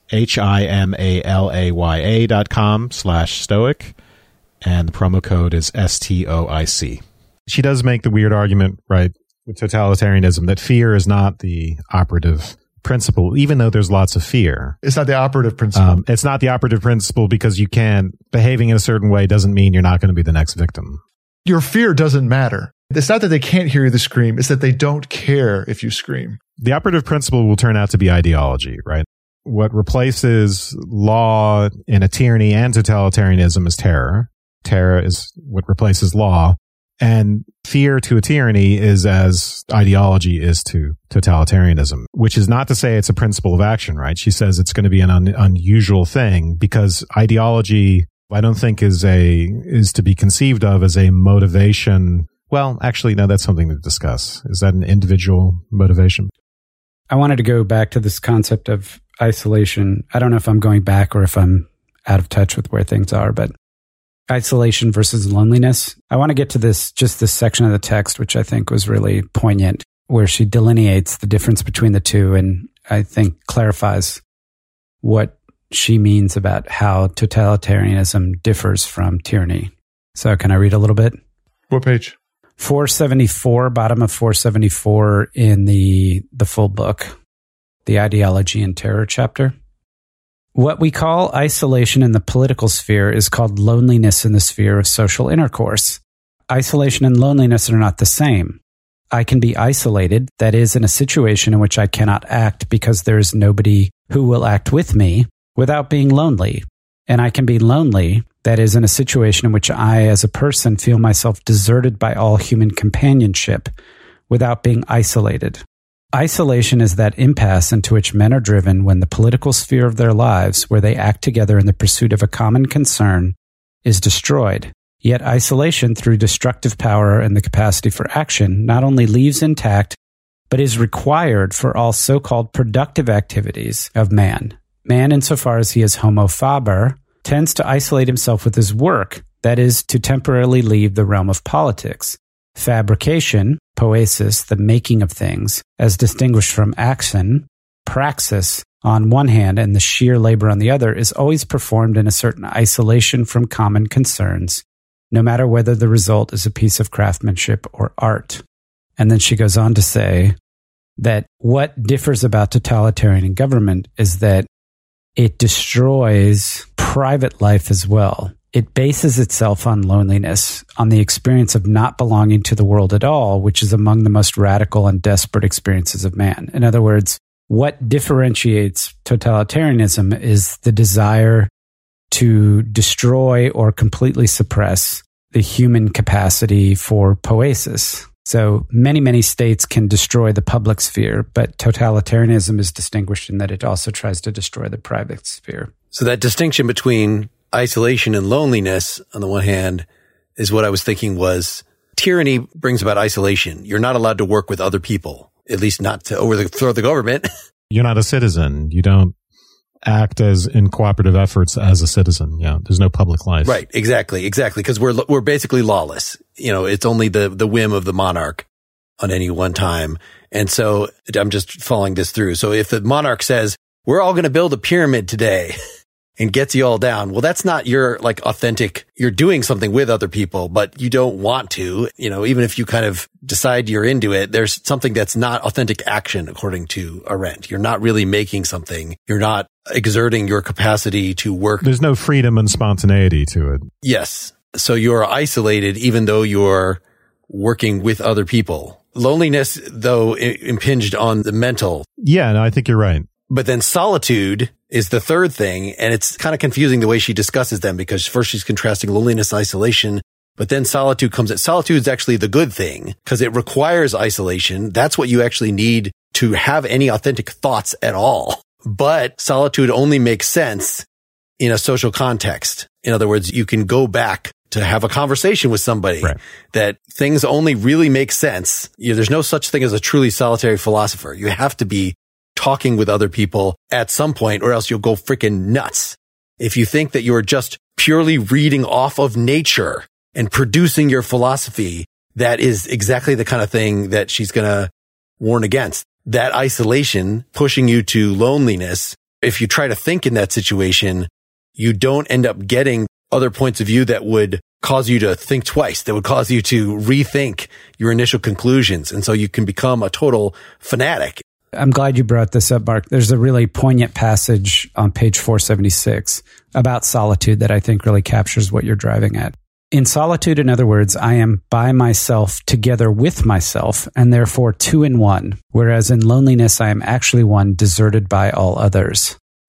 H-I-M-A-L-A-Y-A dot com slash Stoic, and the promo code is S T O I C. She does make the weird argument, right, with totalitarianism, that fear is not the operative principle, even though there's lots of fear. It's not the operative principle. Um, it's not the operative principle because you can't, behaving in a certain way doesn't mean you're not going to be the next victim. Your fear doesn't matter. It's not that they can't hear you scream. It's that they don't care if you scream. The operative principle will turn out to be ideology, right? What replaces law in a tyranny and totalitarianism is terror. Terror is what replaces law. And fear to a tyranny is as ideology is to totalitarianism, which is not to say it's a principle of action, right? She says it's going to be an un- unusual thing because ideology, I don't think is a, is to be conceived of as a motivation. Well, actually, no, that's something to discuss. Is that an individual motivation? I wanted to go back to this concept of isolation. I don't know if I'm going back or if I'm out of touch with where things are, but isolation versus loneliness. I want to get to this, just this section of the text, which I think was really poignant, where she delineates the difference between the two and I think clarifies what she means about how totalitarianism differs from tyranny. So can I read a little bit? What page? four seventy-four, bottom of four seventy-four in the the full book, the Ideology and Terror chapter. What we call isolation in the political sphere is called loneliness in the sphere of social intercourse. Isolation and loneliness are not the same. I can be isolated, that is, in a situation in which I cannot act because there is nobody who will act with me, without being lonely. And I can be lonely, that is, in a situation in which I, as a person, feel myself deserted by all human companionship, without being isolated. Isolation is that impasse into which men are driven when the political sphere of their lives, where they act together in the pursuit of a common concern, is destroyed. Yet isolation, through destructive power and the capacity for action, not only leaves intact, but is required for all so-called productive activities of man. Man, insofar as he is homo faber, tends to isolate himself with his work, that is, to temporarily leave the realm of politics. Fabrication, poesis, the making of things, as distinguished from action, praxis, on one hand, and the sheer labor on the other, is always performed in a certain isolation from common concerns, no matter whether the result is a piece of craftsmanship or art. And then she goes on to say that what differs about totalitarian government is that it destroys private life as well. It bases itself on loneliness, on the experience of not belonging to the world at all, which is among the most radical and desperate experiences of man. In other words, what differentiates totalitarianism is the desire to destroy or completely suppress the human capacity for poesis. So many, many states can destroy the public sphere, but totalitarianism is distinguished in that it also tries to destroy the private sphere. So that distinction between isolation and loneliness, on the one hand, is what I was thinking was tyranny brings about isolation. You're not allowed to work with other people, at least not to overthrow the government. You're not a citizen. You don't act as in cooperative efforts as a citizen. Yeah. There's no public life. Right. Exactly. Exactly. Because we're, we're basically lawless. You know, it's only the, the whim of the monarch on any one time. And so I'm just following this through. So if the monarch says, we're all going to build a pyramid today, and gets you all down. Well, that's not your like authentic, you're doing something with other people, but you don't want to, you know, even if you kind of decide you're into it, there's something that's not authentic action according to Arendt. You're not really making something. You're not exerting your capacity to work. There's no freedom and spontaneity to it. Yes. So you're isolated even though you're working with other people. Loneliness, though, impinged on the mental. Yeah, no, I think you're right. But then solitude is the third thing, and it's kind of confusing the way she discusses them because first she's contrasting loneliness and isolation, but then solitude comes in. Solitude is actually the good thing because it requires isolation. That's what you actually need to have any authentic thoughts at all. But solitude only makes sense in a social context. In other words, you can go back to have a conversation with somebody, right, that things only really make sense. You know, there's no such thing as a truly solitary philosopher. You have to be talking with other people at some point or else you'll go freaking nuts. If you think that you're just purely reading off of nature and producing your philosophy, that is exactly the kind of thing that she's going to warn against. That isolation pushing you to loneliness. If you try to think in that situation, you don't end up getting other points of view that would cause you to think twice, that would cause you to rethink your initial conclusions. And so you can become a total fanatic. I'm glad you brought this up, Mark. There's a really poignant passage on page four seventy-six about solitude that I think really captures what you're driving at. In solitude, in other words, I am by myself together with myself and therefore two in one, whereas in loneliness, I am actually one deserted by all others.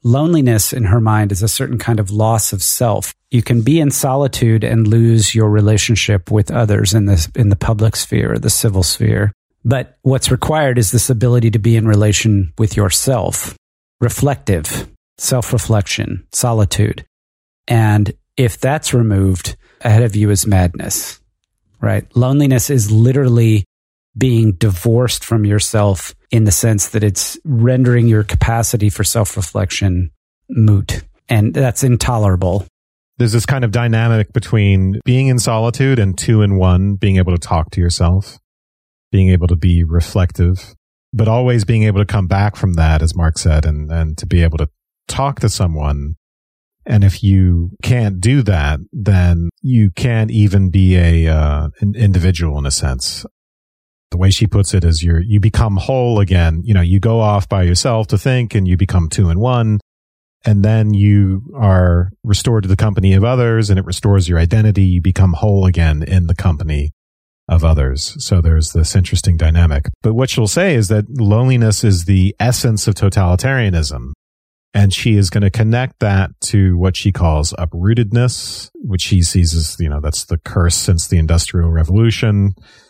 Loneliness in her mind is a certain kind of loss of self. You can be in solitude and lose your relationship with others in the, in the public sphere or the civil sphere. But what's required is this ability to be in relation with yourself, reflective, self-reflection, solitude. And if that's removed, ahead of you is madness, right? Loneliness is literally being divorced from yourself in the sense that it's rendering your capacity for self-reflection moot. And that's intolerable. There's this kind of dynamic between being in solitude and two in one, being able to talk to yourself, being able to be reflective, but always being able to come back from that, as Mark said, and, and to be able to talk to someone. And if you can't do that, then you can't even be a uh, an individual in a sense. The way she puts it is you're, you become whole again. You know, you go off by yourself to think and you become two in one. And then you are restored to the company of others and it restores your identity. You become whole again in the company of others. So there's this interesting dynamic. But what she'll say is that loneliness is the essence of totalitarianism. And she is going to connect that to what she calls uprootedness, which she sees as, you know, that's the curse since the Industrial Revolution.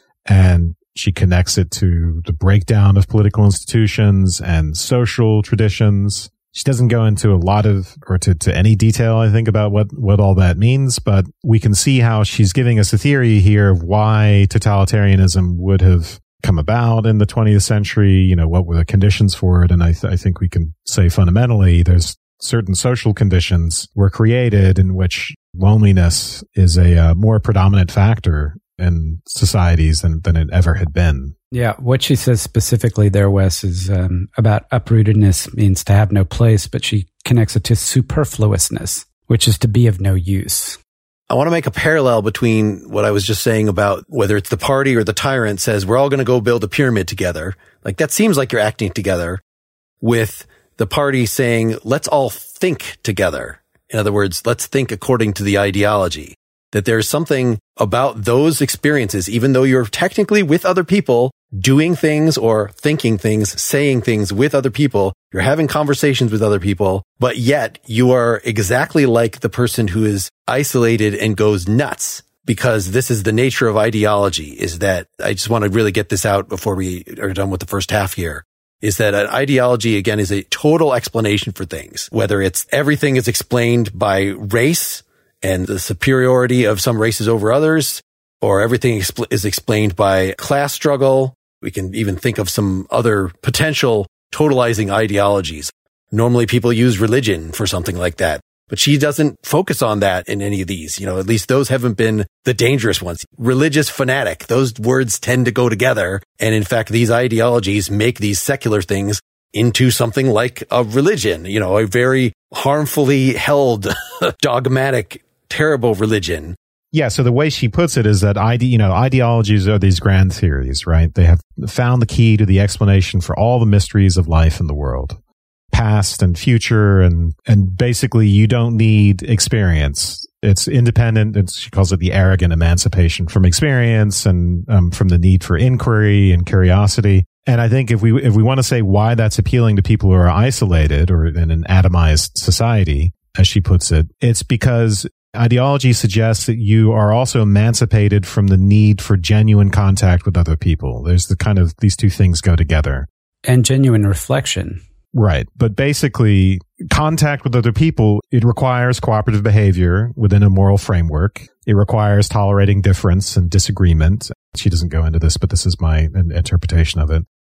And she connects it to the breakdown of political institutions and social traditions. She doesn't go into a lot of, or to, to any detail, I think, about what, what all that means, but we can see how she's giving us a theory here of why totalitarianism would have come about in the twentieth century, you know, what were the conditions for it. And I, th- I think we can say fundamentally there's certain social conditions were created in which loneliness is a uh, more predominant factor in societies than, than it ever had been. Yeah, what she says specifically there, Wes, is um, about uprootedness means to have no place, but she connects it to superfluousness, which is to be of no use. I want to make a parallel between what I was just saying about whether it's the party or the tyrant says, we're all going to go build a pyramid together. Like that seems like you're acting together, with the party saying, let's all think together. In other words, let's think according to the ideology. That there's something about those experiences, even though you're technically with other people, doing things or thinking things, saying things with other people, you're having conversations with other people, but yet you are exactly like the person who is isolated and goes nuts, because this is the nature of ideology, is that, I just want to really get this out before we are done with the first half here, is that an ideology, again, is a total explanation for things, whether it's everything is explained by race, and the superiority of some races over others, or everything expl- is explained by class struggle. We can even think of some other potential totalizing ideologies. Normally people use religion for something like that, but she doesn't focus on that in any of these. You know, at least those haven't been the dangerous ones. Religious fanatic, those words tend to go together. And in fact, these ideologies make these secular things into something like a religion, you know, a very harmfully held, dogmatic, terrible religion. Yeah, so the way she puts it is that ide- you know, ideologies are these grand theories, right? They have found the key to the explanation for all the mysteries of life in the world, past and future, and and basically you don't need experience. It's independent. It's, she calls it the arrogant emancipation from experience and um, from the need for inquiry and curiosity. And I think if we if we want to say why that's appealing to people who are isolated or in an atomized society, as she puts it, it's because ideology suggests that you are also emancipated from the need for genuine contact with other people. There's the kind of, these two things go together. And genuine reflection. Right. But basically, contact with other people, it requires cooperative behavior within a moral framework. It requires tolerating difference and disagreement. She doesn't go into this, but this is my interpretation of it.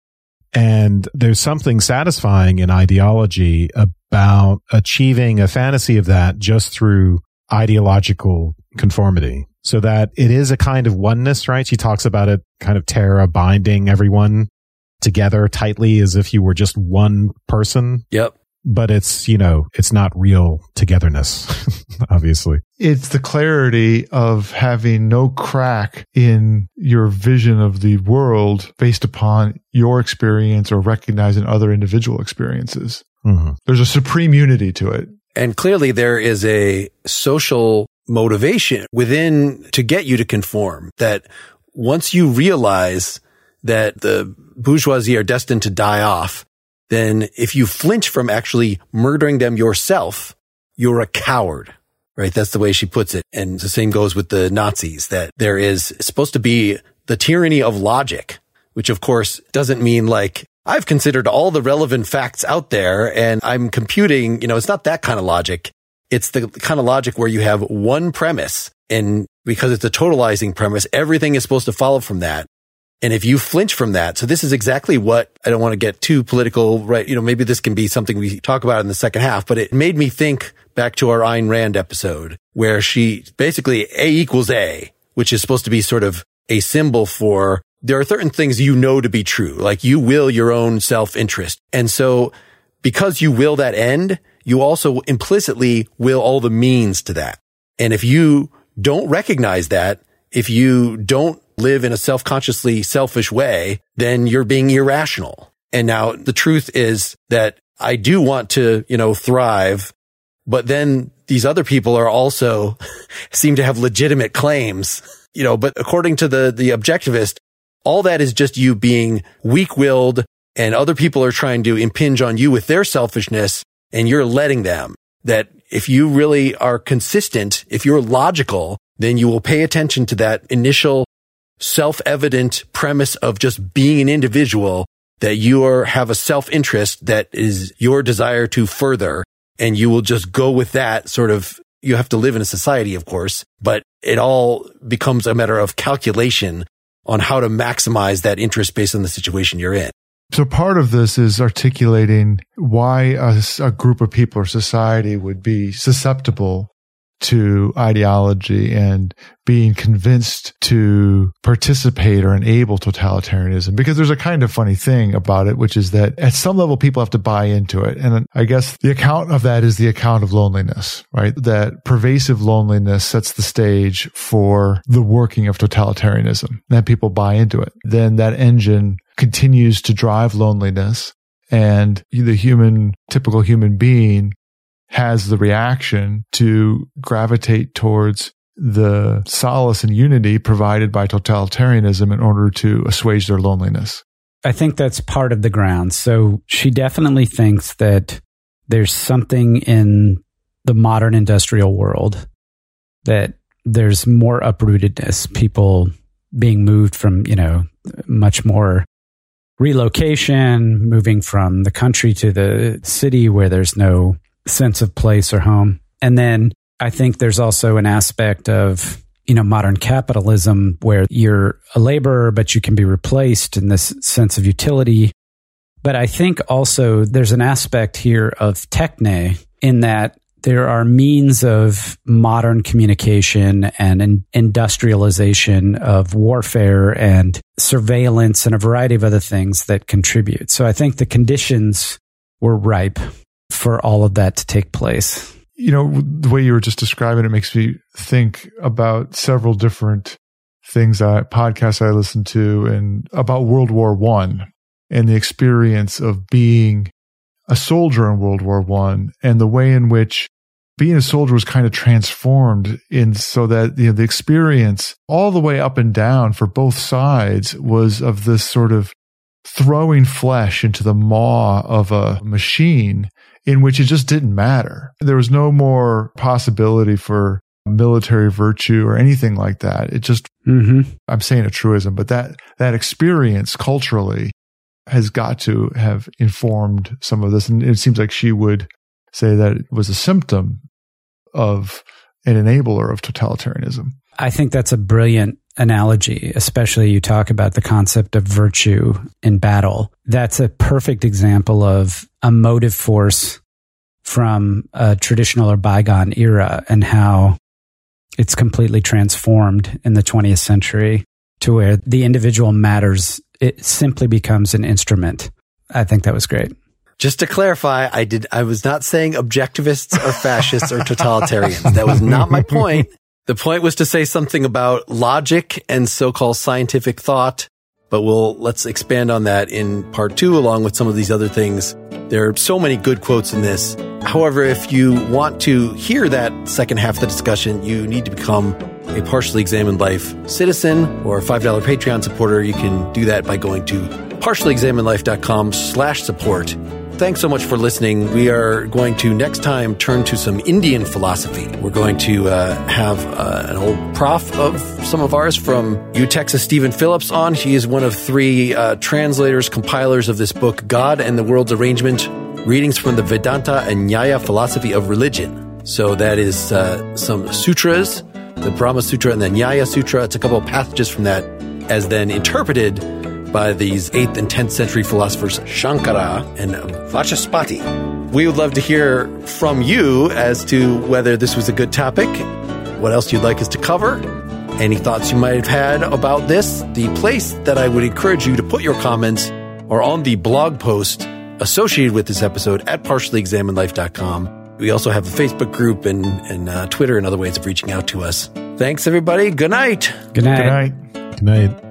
And there's something satisfying in ideology about achieving a fantasy of that just through ideological conformity, so that it is a kind of oneness, right? She talks about it kind of Terra binding everyone together tightly as if you were just one person. Yep. But it's, you know, it's not real togetherness, obviously. It's the clarity of having no crack in your vision of the world based upon your experience or recognizing other individual experiences. Mm-hmm. There's a supreme unity to it. And clearly there is a social motivation within to get you to conform, that once you realize that the bourgeoisie are destined to die off, then if you flinch from actually murdering them yourself, you're a coward, right? That's the way she puts it. And the same goes with the Nazis, that there is supposed to be the tyranny of logic, which of course doesn't mean like, I've considered all the relevant facts out there and I'm computing, you know, it's not that kind of logic. It's the kind of logic where you have one premise, and because it's a totalizing premise, everything is supposed to follow from that. And if you flinch from that, so this is exactly what, I don't want to get too political, right? You know, maybe this can be something we talk about in the second half, but it made me think back to our Ayn Rand episode where she basically A equals A, which is supposed to be sort of a symbol for there are certain things you know to be true, like you will your own self-interest. And so because you will that end, you also implicitly will all the means to that. And if you don't recognize that, if you don't live in a self-consciously selfish way, then you're being irrational. And now the truth is that I do want to, you know, thrive, but then these other people are also seem to have legitimate claims, you know, but according to the, the objectivist, all that is just you being weak-willed and other people are trying to impinge on you with their selfishness and you're letting them. That if you really are consistent, if you're logical, then you will pay attention to that initial self-evident premise of just being an individual, that you are, have a self-interest that is your desire to further, and you will just go with that sort of. You have to live in a society, of course, but it all becomes a matter of calculation on how to maximize that interest based on the situation you're in. So part of this is articulating why a, a group of people or society would be susceptible to ideology and being convinced to participate or enable totalitarianism. Because there's a kind of funny thing about it, which is that at some level people have to buy into it. And I guess the account of that is the account of loneliness, right? That pervasive loneliness sets the stage for the working of totalitarianism. Then people buy into it. Then that engine continues to drive loneliness, and the human, typical human being has the reaction to gravitate towards the solace and unity provided by totalitarianism in order to assuage their loneliness. I think that's part of the ground. So she definitely thinks that there's something in the modern industrial world that there's more uprootedness, people being moved from, you know, much more relocation, moving from the country to the city where there's no sense of place or home. And then I think there's also an aspect of, you know, modern capitalism where you're a laborer, but you can be replaced in this sense of utility. But I think also there's an aspect here of techne in that there are means of modern communication and in industrialization of warfare and surveillance and a variety of other things that contribute. So I think the conditions were ripe for all of that to take place. You know, the way you were just describing it makes me think about several different things, I, podcasts I listened to, and about World War One and the experience of being a soldier in World War One, and the way in which being a soldier was kind of transformed in so that, you know, the experience all the way up and down for both sides was of this sort of throwing flesh into the maw of a machine in which it just didn't matter. There was no more possibility for military virtue or anything like that. It just, mm-hmm. I'm saying a truism, but that, that experience culturally has got to have informed some of this. And it seems like she would say that it was a symptom of an enabler of totalitarianism. I think that's a brilliant analogy, especially you talk about the concept of virtue in battle. That's a perfect example of a motive force from a traditional or bygone era and how it's completely transformed in the twentieth century to where the individual matters. It simply becomes an instrument. I think that was great. Just to clarify, I did. I was not saying objectivists or fascists or totalitarians. That was not my point. The point was to say something about logic and so-called scientific thought, but we'll let's expand on that in part two, along with some of these other things. There are so many good quotes in this. However, if you want to hear that second half of the discussion, you need to become a Partially Examined Life citizen or a five dollar Patreon supporter. You can do that by going to partially examined life dot com slash support. thanks so much for listening. We are going to next time turn to some Indian philosophy. We're going to uh, have uh, an old prof of some of ours from U Texas, Stephen Phillips, on. He is one of three uh, translators, compilers of this book, God and the World's Arrangement, Readings from the Vedanta and Nyaya Philosophy of Religion. So that is uh, some sutras, the Brahma Sutra and the Nyaya Sutra. It's a couple of passages from that as then interpreted by these eighth and tenth century philosophers Shankara and Vachaspati. We would love to hear from you as to whether this was a good topic, what else you'd like us to cover, any thoughts you might have had about this. The place that I would encourage you to put your comments are on the blog post associated with this episode at partially examined life dot com. We also have a Facebook group and, and uh, Twitter and other ways of reaching out to us. Thanks, everybody. Good night. Good night. Good night. Good night.